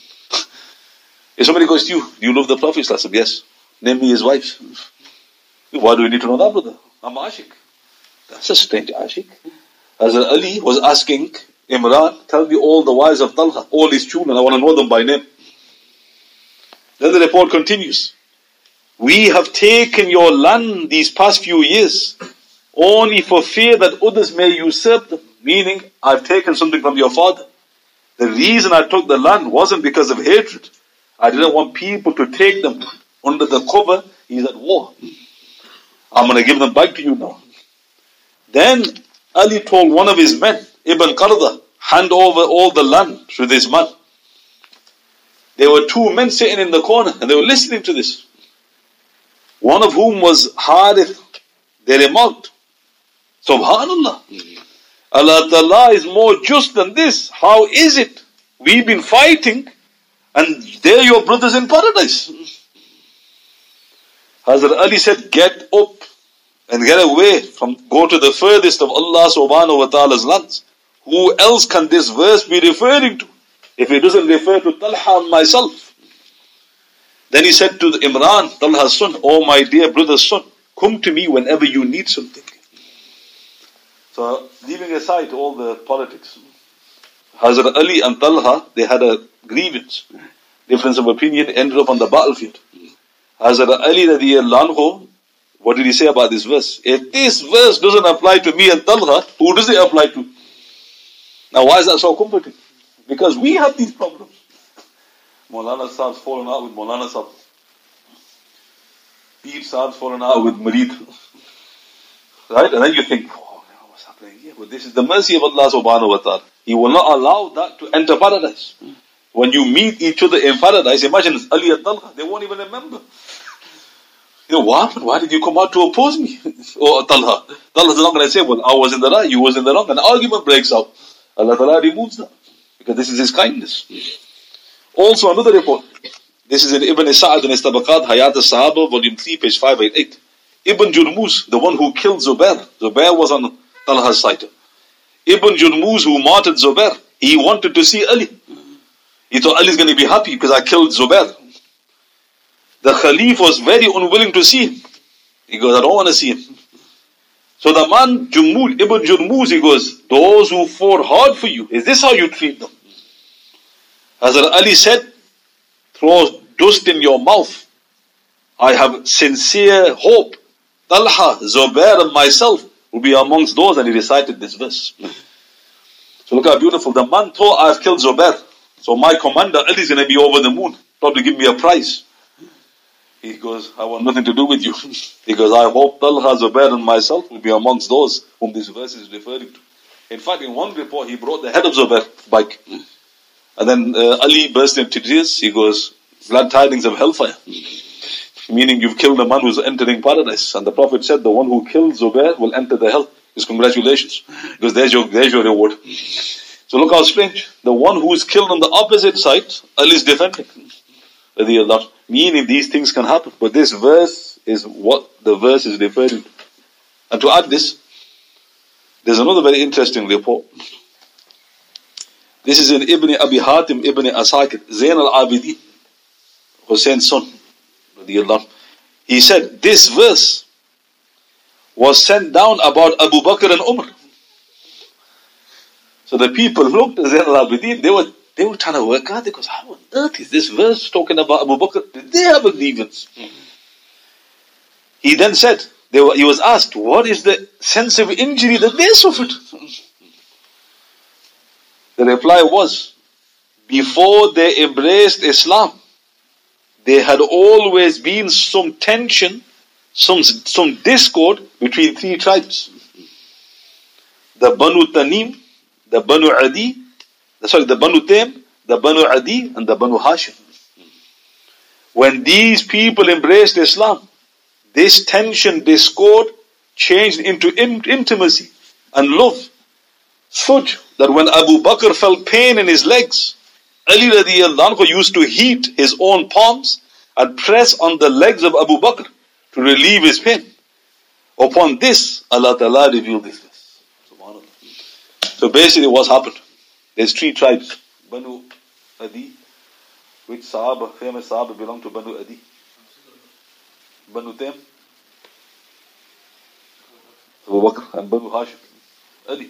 If somebody goes to you, do you love the Prophet? I said, yes. Name me his wives. Why do we need to know that, brother? I'm Ashik. That's a strange Ashik. Hazrat Ali was asking Imran, tell me all the wives of Talha, all his children, I want to know them by name. Then the report continues. We have taken your land these past few years only for fear that others may usurp them. Meaning, I've taken something from your father. The reason I took the land wasn't because of hatred. I didn't want people to take them under the cover, he's at war. I'm going to give them back to you now. Then Ali told one of his men, Ibn Qarda, hand over all the land to this man. There were two men sitting in the corner and they were listening to this. One of whom was Harith. They remarked, Subhanallah, Allah Ta'ala is more just than this. How is it? We've been fighting and they're your brothers in paradise. Hazrat Ali said, get up and get away go to the furthest of Allah subhanahu wa ta'ala's lands. Who else can this verse be referring to? If it doesn't refer to Talha and myself. Then he said to Imran, Talha's son, oh my dear brother's son, come to me whenever you need something. So, leaving aside all the politics, Hazrat Ali and Talha, they had a grievance. Difference of opinion, ended up on the battlefield. Hazrat Ali radiyallahu anhu, what did he say about this verse? If this verse doesn't apply to me and Talha, who does it apply to? Now why is that so comforting? Because we have these problems. Maulana Saab's fallen out with Maulana Saab. Pir Saab's fallen out with Marid. Right? And then you think, what's happening here? But this is the mercy of Allah subhanahu wa ta'ala. He will not allow that to enter paradise. When you meet each other in paradise, imagine Ali and Talha, they won't even remember. You know, what happened? Why did you come out to oppose me? Or Talha. Talha's not going to say, well, I was in the right, you was in the wrong. An argument breaks out. Allah Ta'ala removes that. Because this is His kindness. Also another report. This is in Ibn Sa'ad and Tabaqat, Hayat al-Sahaba, volume 3, page 588. Ibn Jurmuz, the one who killed Zubair. Zubair was on Talha's side. Ibn Jurmuz, who martyred Zubair, he wanted to see Ali. He thought Ali is going to be happy because I killed Zubair. The Khalif was very unwilling to see him. He goes, I don't want to see him. So the man, Ibn Jurmuz, he goes, those who fought hard for you, is this how you treat them? Hazrat Ali said, throw dust in your mouth. I have sincere hope. Talha, Zubair and myself will be amongst those, and he recited this verse. So look how beautiful. The man thought, I've killed Zubair. So my commander Ali is going to be over the moon. Probably give me a prize. He goes, I want nothing to do with you. He goes, I hope Talha, Zubair and myself will be amongst those whom this verse is referring to. In fact, in one report, he brought the head of Zubair bike. And then Ali burst into tears. He goes, glad tidings of hellfire. Meaning you've killed a man who's entering paradise. And the Prophet said, the one who killed Zubair will enter the hell. His congratulations. Because there's your reward. So look how strange. The one who is killed on the opposite side, Ali is defending. Meaning these things can happen. But this verse is what the verse is referring to. And to add this, there's another very interesting report. This is in Ibn Abi Hatim, Ibn Asakir, Zayn al-Abidin, Hussein's son. He said, this verse was sent down about Abu Bakr and Umar. So the people looked at Zayn al-Abidin, they were trying to work out, because how on earth is this verse talking about Abu Bakr? Did they have a grievance? He then said, he was asked, what is the sense of injury that they suffered? The reply was, before they embraced Islam, there had always been some tension, some discord between three tribes. The Banu Tanim, the Banu Adi, the Banu Taym, the Banu Adi, and the Banu Hashim. When these people embraced Islam, this tension, discord, changed into intimacy and love. Such that when Abu Bakr felt pain in his legs, Ali radiallahu anhu used to heat his own palms and press on the legs of Abu Bakr to relieve his pain. Upon this, Allah Ta'ala revealed this verse. SubhanAllah. So basically what's happened? There's three tribes. Banu Adi, which Sahaba, famous Sahaba belong to Banu Adi. Banu Taym, Abu Bakr, and Banu Hashim, Adi.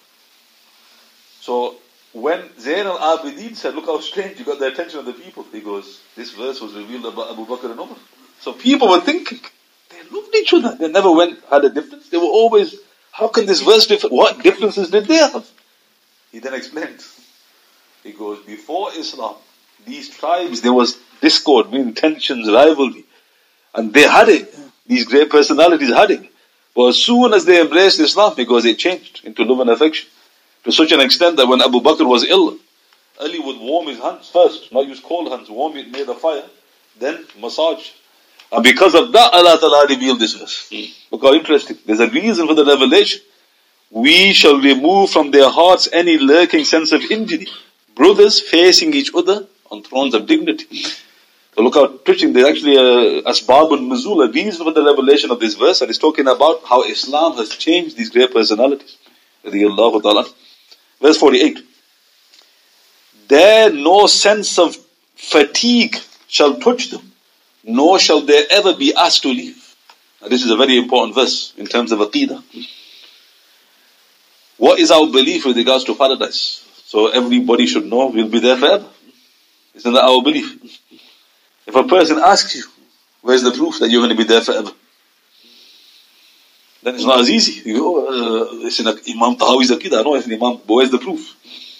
So when Zayn al-Abidin said, look how strange, you got the attention of the people. He goes, this verse was revealed about Abu Bakr and Umar. So people were thinking, they loved each other. They never had a difference. They were always, how can this verse differ? What differences did they have? He then explained. He goes, before Islam, these tribes, there was discord, meaning tensions, rivalry. And they had it. These great personalities had it. But as soon as they embraced Islam, because it changed into love and affection. To such an extent that when Abu Bakr was ill, Ali would warm his hands first, not use cold hands, warm it near the fire, then massage. And because of that, Allah Ta'ala revealed this verse. Look how interesting. There's a reason for the revelation. We shall remove from their hearts any lurking sense of injury. Brothers facing each other on thrones of dignity. So look how twitching. There's actually a asbab al-nuzul, a reason for the revelation of this verse, and it's talking about how Islam has changed these great personalities. Radiyallahu ta'ala. Verse 48. There no sense of fatigue shall touch them, nor shall they ever be asked to leave. Now this is a very important verse in terms of aqeedah. What is our belief with regards to paradise? So everybody should know we'll be there forever. Isn't that our belief? If a person asks you, where's the proof that you're going to be there forever? Then it's not as easy. You go, it's in Imam Tahawi's Aqidah. I know it's an Imam, but where's the proof?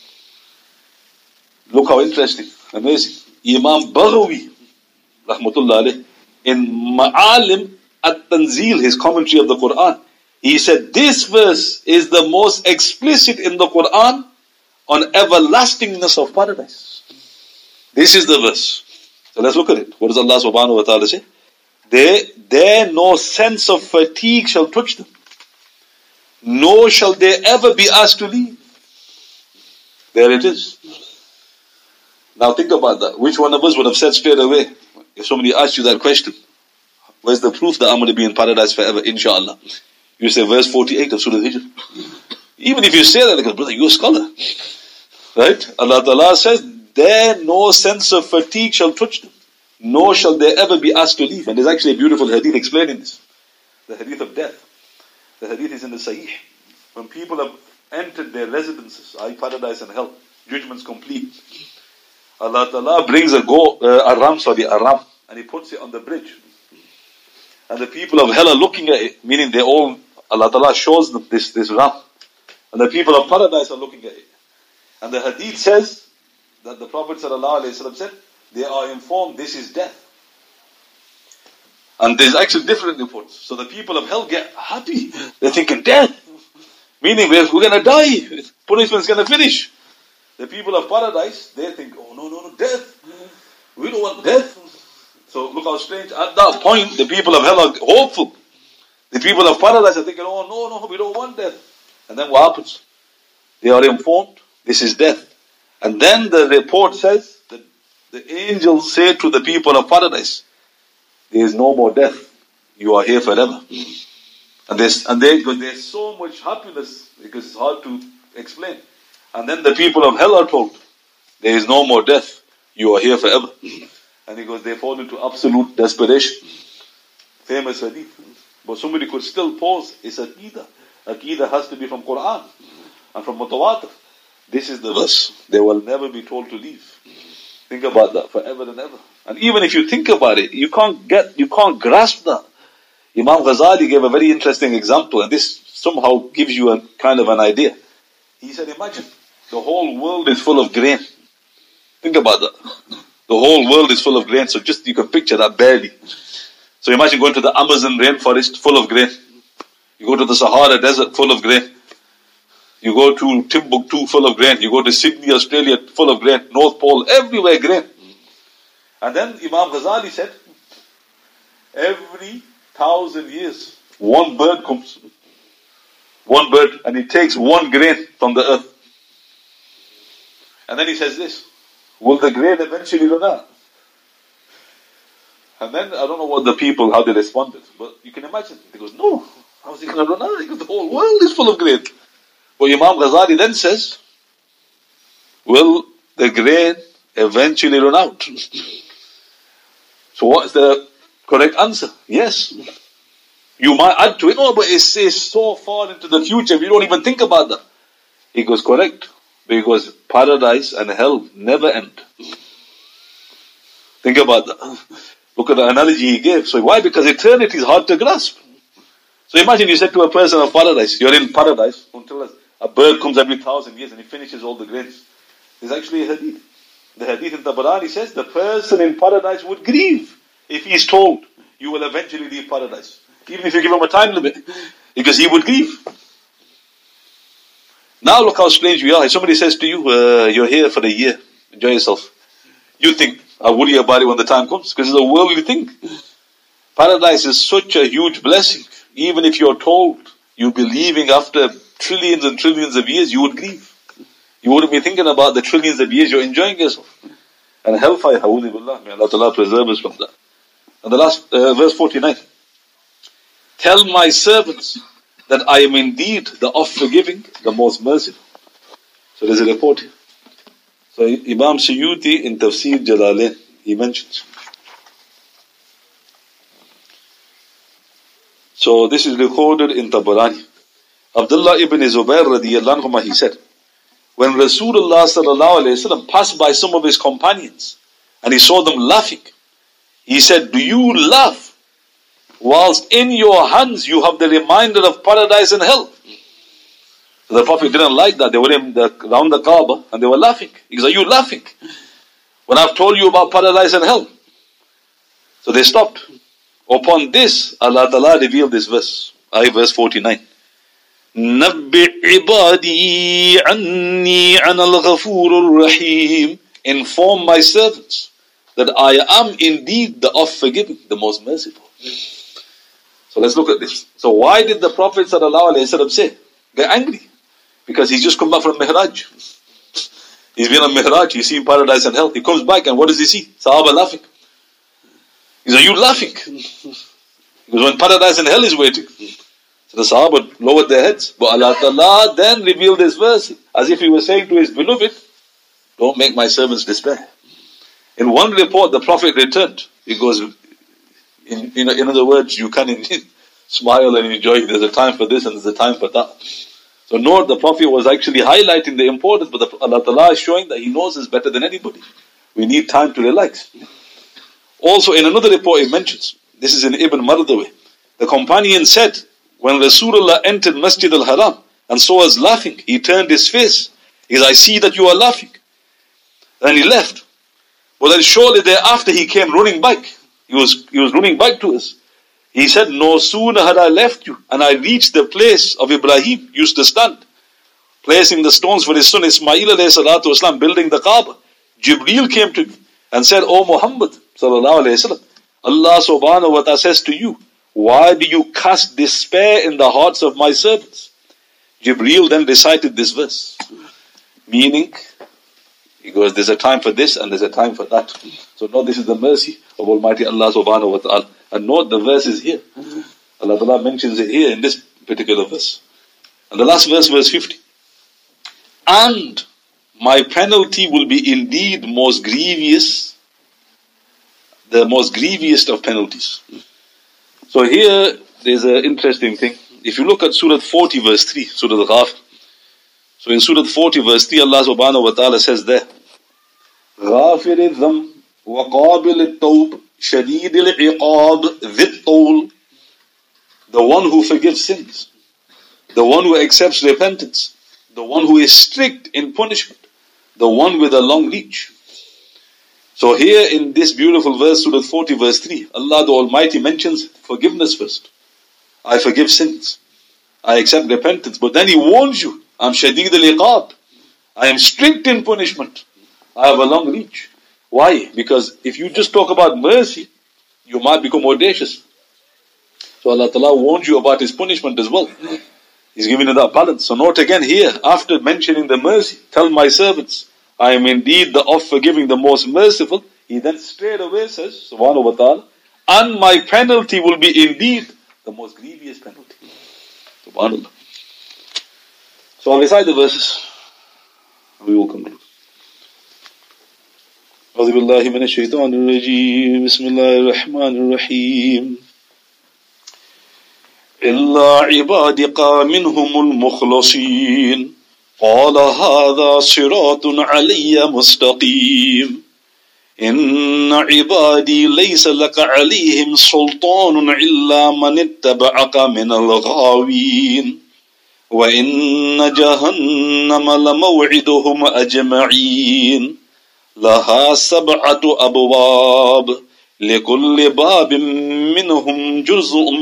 Look how interesting, amazing. Imam Baghawi, rahmatullah alayh, in Ma'alim at-Tanzil, his commentary of the Quran, he said this verse is the most explicit in the Quran on everlastingness of paradise. This is the verse. So let's look at it. What does Allah subhanahu wa ta'ala say? There no sense of fatigue shall touch them, nor shall they ever be asked to leave. There it is. Now think about that. Which one of us would have said straight away, if somebody asked you that question, where's the proof that I'm going to be in paradise forever, inshallah? You say verse 48 of Surah Hijr. Even if you say that, because brother, you're a scholar. Right? Allah Ta'ala says, there no sense of fatigue shall touch them, nor shall they ever be asked to leave. And there's actually a beautiful hadith explaining this. The hadith of death. The hadith is in the Sahih. When people have entered their residences, i.e. paradise and hell, judgment's complete. Allah Ta'ala brings a ram, and He puts it on the bridge. And the people of hell are looking at it, meaning Allah Ta'ala shows them this ram. And the people of paradise are looking at it. And the hadith says that the Prophet ﷺ said, they are informed this is death. And there's actually different reports. So the people of hell get happy. They're thinking death. Meaning we're going to die. Punishment's going to finish. The people of paradise, they think, oh no, death. We don't want death. So look how strange. At that point, the people of hell are hopeful. The people of paradise are thinking, oh no, we don't want death. And then what happens? They are informed, this is death. And then the report says that the angels say to the people of paradise, there is no more death. You are here forever. And there's so much happiness because it's hard to explain. And then the people of hell are told, there is no more death. You are here forever. And he goes, they fall into absolute desperation. Famous hadith. But somebody could still pause. It's Aqidah. Aqidah has to be from Quran and from Mutawatir. This is the verse. They will never be told to leave. Think about that forever and ever. And even if you think about it, you can't grasp that. Imam Ghazali gave a very interesting example, and this somehow gives you a kind of an idea. He said, imagine, the whole world is full of grain. Think about that. The whole world is full of grain, so just you can picture that barely. So imagine going to the Amazon rainforest full of grain. You go to the Sahara desert full of grain. You go to Timbuktu full of grain. You go to Sydney, Australia full of grain. North Pole, everywhere grain. And then Imam Ghazali said, every 1,000 years, one bird comes. One bird, and he takes one grain from the earth. And then he says this, will the grain eventually run out? And then, I don't know what the people, how they responded, but you can imagine. He goes, no, how is it going to run out? Because the whole world is full of grain. But Imam Ghazali then says, will the grain eventually run out? So what's the correct answer? Yes. You might add to it, no, but it's so far into the future, we don't even think about that. He goes, correct. Because paradise and hell never end. Think about that. Look at the analogy he gave. So why? Because eternity is hard to grasp. So imagine you said to a person of paradise, you're in paradise, until a bird comes every 1,000 years and he finishes all the grains. There's actually a hadith. The hadith in Tabarani says, the person in paradise would grieve if he's told, you will eventually leave paradise. Even if you give him a time limit. Because he would grieve. Now look how strange we are. If somebody says to you, you're here for a year, enjoy yourself. You think, I'll worry about it when the time comes, because it's a worldly thing. Paradise is such a huge blessing. Even if you're told you'll be leaving after trillions and trillions of years, you would grieve. You wouldn't be thinking about the trillions of years you're enjoying yourself. And hellfire, ha'udhu billah, may Allah Ta'ala preserve us from that. And the last, verse 49. Tell my servants that I am indeed the oft-forgiving, the most merciful. So there's a report here. So Imam Suyuti in Tafsir Jalalain, he mentions. So this is recorded in Tabarani. Abdullah ibn Zubair radiyallahu anhu, he said, when Rasulullah sallallahu alayhi wa sallam passed by some of his companions and he saw them laughing, he said, do you laugh whilst in your hands you have the reminder of paradise and hell? So the Prophet didn't like that. They were around the Kaaba and they were laughing. He goes, are you laughing when I've told you about paradise and hell? So they stopped. Upon this, Allah Ta'ala revealed this verse. Verse 49. Nabbi ibadi anni anal ghafurur rahim. Inform my servants that I am indeed the oft-forgiving, the most merciful. So let's look at this. So why did the Prophet ﷺ say, get angry? Because he's just come back from Mihraj. He's been on Mihraj, he's seen paradise and hell. He comes back and what does he see? Sahaba laughing. He says, are you laughing? Because when paradise and hell is waiting. So the Sahaba lowered their heads. But Allah Ta'ala then revealed this verse as if he was saying to his beloved, don't make my servants despair. In one report, the Prophet returned. He goes, in other words, you can smile and enjoy. There's a time for this and there's a time for that. So note, the Prophet was actually highlighting the importance, but Allah Ta'ala is showing that He knows us better than anybody. We need time to relax. Also in another report it mentions, this is in Ibn Mardawi, the companion said, when Rasulullah entered Masjid al-Haram and saw us laughing, he turned his face. He said, I see that you are laughing. And he left. But then shortly thereafter he came running back. He was running back to us. He said, no sooner had I left you and I reached the place of Ibrahim, used to stand, placing the stones for his son Ismail alayhi salatu wasalam, building the Kaaba. Jibreel came to me and said, O Muhammad sallallahu alayhi wasallam, Allah subhanahu wa ta'ala says to you, why do you cast despair in the hearts of my servants? Jibreel then recited this verse, meaning, he goes, there's a time for this and there's a time for that. So note, this is the mercy of Almighty Allah subhanahu wa ta'ala. And note, the verse is here. Allah ta'ala mentions it here in this particular verse. And the last verse, verse 50. And my penalty will be indeed most grievous, the most grievous of penalties. So here, there's an interesting thing. If you look at Surah 40 verse 3, Surah Al-Ghafir. So in Surah 40 verse 3, Allah subhanahu wa ta'ala says there, غَافِرِ الذَّنْبِ وَقَابِلِ التَّوْبِ شَدِيدِ الْعِقَابِ ذِي الطَّوْلِ. The one who forgives sins, the one who accepts repentance, the one who is strict in punishment, the one with a long reach. So here in this beautiful verse, Surah 40 verse 3, Allah the Almighty mentions forgiveness first. I forgive sins, I accept repentance, but then He warns you, I'm Shadeed al-Iqab, I am strict in punishment, I have a long reach. Why? Because if you just talk about mercy, you might become audacious. So Allah Ta'ala warns you about His punishment as well. He's giving you that balance. So note again here, after mentioning the mercy, tell my servants, I am indeed the of forgiving, the most merciful. He then straight away says, subhanahu wa ta'ala, and my penalty will be indeed the most grievous penalty. Subhanallah. So I'll recite the verses. We will conclude. أعوذ بالله من الشيطان الرجيم بسم الله الرحمن الرحيم إلا عبادك منهم المخلصين قال هذا صراط علي مستقيم إن عبادي ليس لك عليهم سلطان إلا من اتبعك من الغاوين وإن جهنم لموعدهم أجمعين لها 7 أبواب لكل باب منهم جزء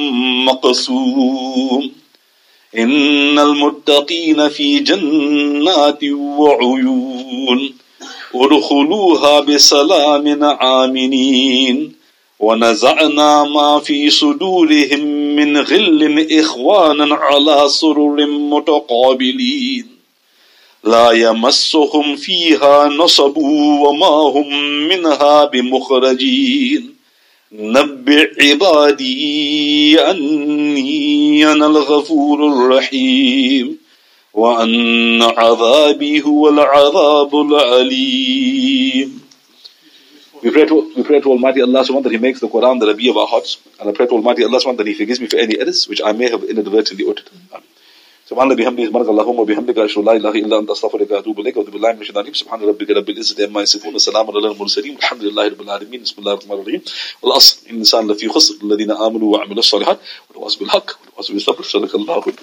مقسوم إن المتقين في جنات وعيون ادخلوها بسلام آمنين ونزعنا ما في صدورهم من غل إخوانا على سرر متقابلين لا يمسهم فيها نصب وما هم منها بمخرجين نبئ عبادي أني أنا الغفور الرحيم وأن عذابي هو العذاب العليم. We pray to Almighty Allah subhanahu that He makes the Quran the Rabi of our hearts, and I pray to Almighty Allah subhanahu that He forgives me for any errors which I may have inadvertently uttered. سبحان بحمده سبحانك اللهم وبحمدك أشهد أن لا إله إلا أنت أستغفرك وأتوب إليك وأعوذ بالله من الشيطان الرجيم سبحان ربك رب العزة عما يصفون وسلام على المرسلين والحمد لله رب العالمين بسم الله الرحمن الرحيم والأصل إن الإنسان لفي خسر الذين آمنوا وعملوا الصالحات وتواصوا بالحق وتواصوا بالصبر صدق الله